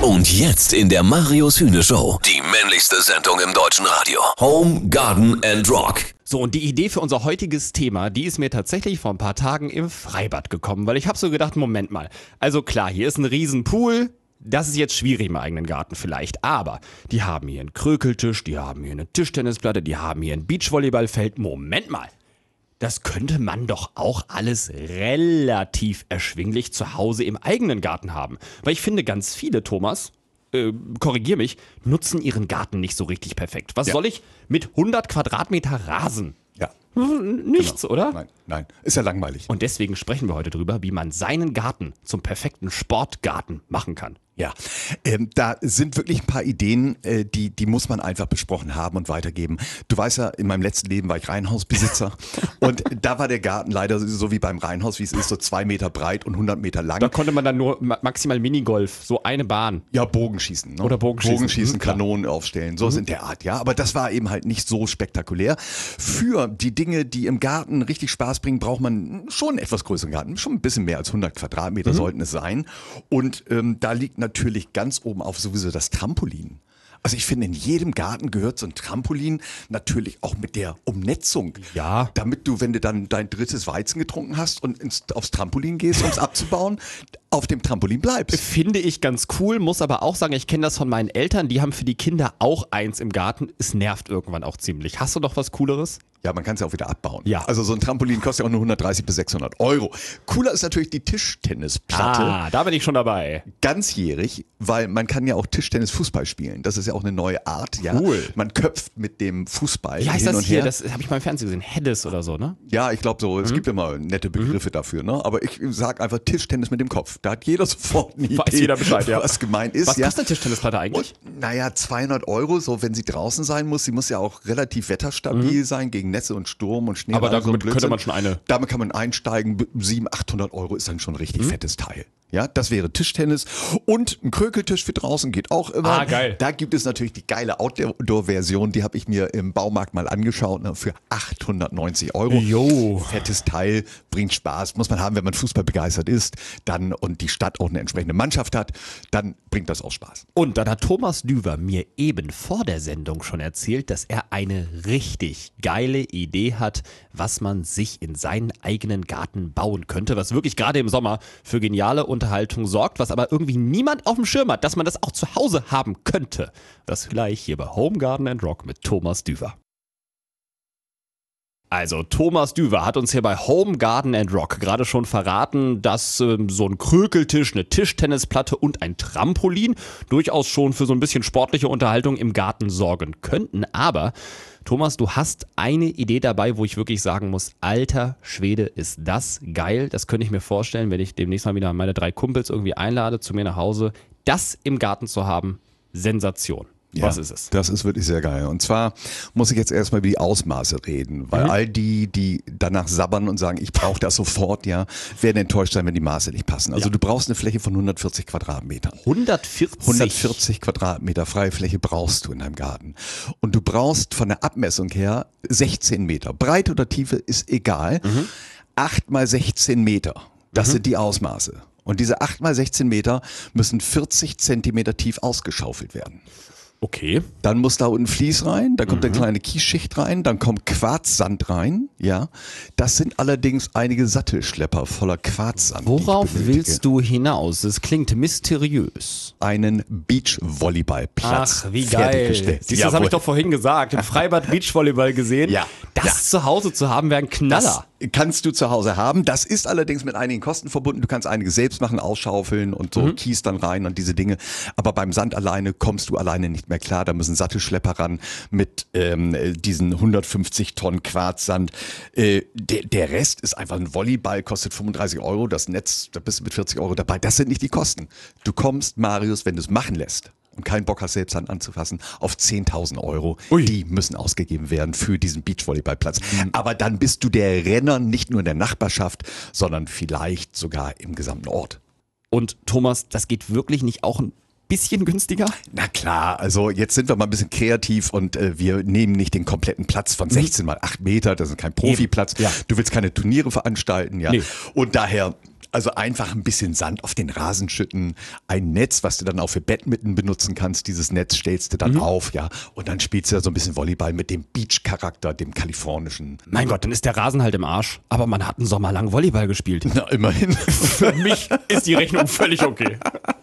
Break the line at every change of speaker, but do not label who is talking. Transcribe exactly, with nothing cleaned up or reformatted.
Und jetzt in der Marius Hühne Show. Die männlichste Sendung im deutschen Radio. Home, Garden and Rock.
So, und die Idee für unser heutiges Thema, die ist mir tatsächlich vor ein paar Tagen im Freibad gekommen, weil ich habe so gedacht, Moment mal, also klar, hier ist ein Riesenpool, das ist jetzt schwierig im eigenen Garten vielleicht, aber die haben hier einen Krökeltisch, die haben hier eine Tischtennisplatte, die haben hier ein Beachvolleyballfeld, Moment mal. Das könnte man doch auch alles relativ erschwinglich zu Hause im eigenen Garten haben. Weil ich finde, ganz viele, Thomas, äh, korrigier mich, nutzen ihren Garten nicht so richtig perfekt. Was
Ja.
soll ich mit hundert Quadratmeter Rasen?
Ja.
Nichts,
Genau.
oder?
Nein, nein, ist ja langweilig.
Und deswegen sprechen wir heute drüber, wie man seinen Garten zum perfekten Sportgarten machen kann.
Ja, ähm, da sind wirklich ein paar Ideen, äh, die, die muss man einfach besprochen haben und weitergeben. Du weißt ja, in meinem letzten Leben war ich Reihenhausbesitzer und da war der Garten leider so wie beim Reihenhaus, wie es ist, so zwei Meter breit und hundert Meter lang.
Da konnte man dann nur ma- maximal Minigolf, so eine Bahn.
Ja, Bogenschießen. Ne?
Oder Bogenschießen.
Bogenschießen,
Mhm, klar.
Kanonen aufstellen, sowas in der Art, ja. Aber das war eben halt nicht so spektakulär. Für die Dinge, die im Garten richtig Spaß bringen, braucht man schon einen etwas größeren Garten. Schon ein bisschen mehr als hundert Quadratmeter sollten es sein. Und ähm, da liegt natürlich ganz oben auf sowieso das Trampolin. Also ich finde, in jedem Garten gehört so ein Trampolin natürlich auch mit der Umnetzung.
Ja.
Damit du, wenn du dann dein drittes Weizen getrunken hast und ins, aufs Trampolin gehst, um es abzubauen, auf dem Trampolin bleibst.
Finde ich ganz cool, muss aber auch sagen, ich kenne das von meinen Eltern, die haben für die Kinder auch eins im Garten. Es nervt irgendwann auch ziemlich. Hast du noch was Cooleres?
Ja, man kann es ja auch wieder abbauen.
Ja.
Also so ein Trampolin kostet ja auch nur hundertdreißig bis sechshundert Euro. Cooler ist natürlich die Tischtennisplatte.
Ah, da bin ich schon dabei.
Ganzjährig, weil man kann ja auch Tischtennis Fußball spielen. Das ist ja auch eine neue Art. Ja?
Cool.
Man köpft mit dem Fußball
Wie heißt
hin
das
und
hier?
her.
Das habe ich mal im Fernsehen gesehen. Heddes oder so, ne?
Ja, ich glaube so. Es gibt immer nette Begriffe dafür. Ne? Aber ich sage einfach Tischtennis mit dem Kopf. Da hat jeder sofort eine Idee,
Weiß jeder Bescheid, ja.
was gemeint ist.
Was
ja.
kostet eine Tischtennisplatte eigentlich?
Und, naja, zweihundert Euro, so wenn sie draußen sein muss. Sie muss ja auch relativ wetterstabil sein gegen Nässe und Sturm und Schnee.
Aber
und all so ein
damit könnte
Blödsinn.
man schon eine-
Damit kann man einsteigen. siebenhundert, achthundert Euro ist dann schon ein richtig fettes Teil. Ja, das wäre Tischtennis. Und ein Krökeltisch für draußen geht auch immer.
Ah, geil.
Da gibt es natürlich die geile Outdoor-Version. Die habe ich mir im Baumarkt mal angeschaut. Ne, für achthundertneunzig Euro.
Jo.
Fettes Teil, bringt Spaß. Muss man haben, wenn man Fußball begeistert ist. Dann und die Stadt auch eine entsprechende Mannschaft hat. Dann bringt das auch Spaß.
Und dann hat Thomas Düwer mir eben vor der Sendung schon erzählt, dass er eine richtig geile Idee hat, was man sich in seinen eigenen Garten bauen könnte, was wirklich gerade im Sommer für geniale Unterhaltung sorgt, was aber irgendwie niemand auf dem Schirm hat, dass man das auch zu Hause haben könnte. Das gleich hier bei Home, Garden and Rock mit Thomas Düwer. Also Thomas Düwer hat uns hier bei Home, Garden and Rock gerade schon verraten, dass ähm, so ein Krökeltisch, eine Tischtennisplatte und ein Trampolin durchaus schon für so ein bisschen sportliche Unterhaltung im Garten sorgen könnten. Aber Thomas, du hast eine Idee dabei, wo ich wirklich sagen muss, alter Schwede, ist das geil. Das könnte ich mir vorstellen, wenn ich demnächst mal wieder meine drei Kumpels irgendwie einlade zu mir nach Hause. Das im Garten zu haben, Sensation. Was ist es?
Das ist wirklich sehr geil. Und zwar muss ich jetzt erstmal über die Ausmaße reden, weil
Mhm.
all die, die danach sabbern und sagen, ich brauche das sofort, ja, werden enttäuscht sein, wenn die Maße nicht passen. Also
Ja.
du brauchst eine Fläche von hundertvierzig Quadratmetern.
hundertvierzig.
hundertvierzig Quadratmeter freie Fläche brauchst du in deinem Garten. Und du brauchst von der Abmessung her sechzehn Meter. Breite oder Tiefe ist egal.
Mhm.
acht mal sechzehn Meter. Das sind die Ausmaße. Und diese acht mal sechzehn Meter müssen vierzig Zentimeter tief ausgeschaufelt werden.
Okay.
Dann muss da unten Vlies rein, da kommt
Mhm.
eine kleine Kiesschicht rein, dann kommt Quarzsand rein, ja. Das sind allerdings einige Sattelschlepper voller Quarzsand. die ich
Worauf
benötige.
willst du hinaus? Es klingt mysteriös.
Einen Beachvolleyballplatz
Ach, wie geil.
fertiggestellt.
Siehst du, das habe ich
Jawohl.
doch vorhin gesagt. Im Freibad Beachvolleyball gesehen.
Ja.
Das
Ja.
zu Hause zu haben, wäre ein Knaller.
Das kannst du zu Hause haben. Das ist allerdings mit einigen Kosten verbunden. Du kannst einiges selbst machen, ausschaufeln und
Mhm.
so Kies dann rein und diese Dinge. Aber beim Sand alleine kommst du alleine nicht mehr klar. Da müssen Sattelschlepper ran mit ähm, diesen hundertfünfzig Tonnen Quarzsand. Äh, der, der Rest ist einfach ein Volleyball, kostet fünfunddreißig Euro. Das Netz, da bist du mit vierzig Euro dabei. Das sind nicht die Kosten. Du kommst, Marius, wenn du es machen lässt und keinen Bock hast, selbst Hand anzufassen, auf zehntausend Euro.
Ui.
Die müssen ausgegeben werden für diesen Beachvolleyballplatz. Aber dann bist du der Renner nicht nur in der Nachbarschaft, sondern vielleicht sogar im gesamten Ort.
Und Thomas, das geht wirklich nicht auch ein bisschen günstiger?
Na klar, also jetzt sind wir mal ein bisschen kreativ und äh, wir nehmen nicht den kompletten Platz von sechzehn mal acht Meter, das ist kein Profiplatz.
Eben, ja.
Du willst keine Turniere veranstalten, ja.
Nee.
Und daher Also einfach ein bisschen Sand auf den Rasen schütten, ein Netz, was du dann auch für Badminton benutzen kannst. Dieses Netz stellst du dann mhm. auf, ja. Und dann spielst du da so ein bisschen Volleyball mit dem Beach-Charakter, dem kalifornischen.
Mein Gott, dann ist der Rasen halt im Arsch. Aber man hat einen Sommer lang Volleyball gespielt.
Na, immerhin.
Für mich ist die Rechnung völlig okay.